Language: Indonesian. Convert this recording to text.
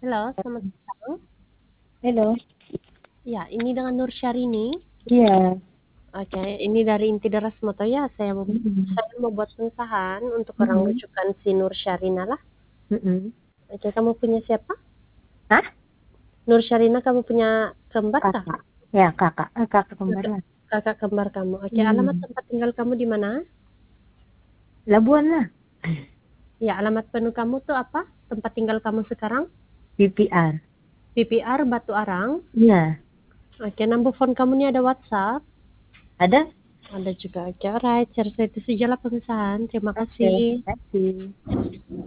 Halo, selamat siang. Halo, Ya, ini dengan Nur Syahrini. iya. Oke, ini dari Inti Deras Moto ya. Mhm, Saya mau buat pengusahaan untuk orang mhm, rujukan si Nur Syarina lah. mhm. Oke, kamu punya siapa? Hah? Nur Syarina, kamu punya kembar kah? Kakak. Ya, kakak. Kakak kembar Kakak, lah. kakak kembar kamu. Oke, alamat Hmm. tempat tinggal kamu di mana? Labuan lah. Ya, alamat penuh kamu tuh apa? Tempat tinggal kamu sekarang? PPR. PPR Batu Arang. Iya. Oke, nomor phone kamu nih ada WhatsApp. Ada? Ada juga. Oke, alright. Share itu sajalah pengusahaan. Terima Oke, kasih. terima kasih.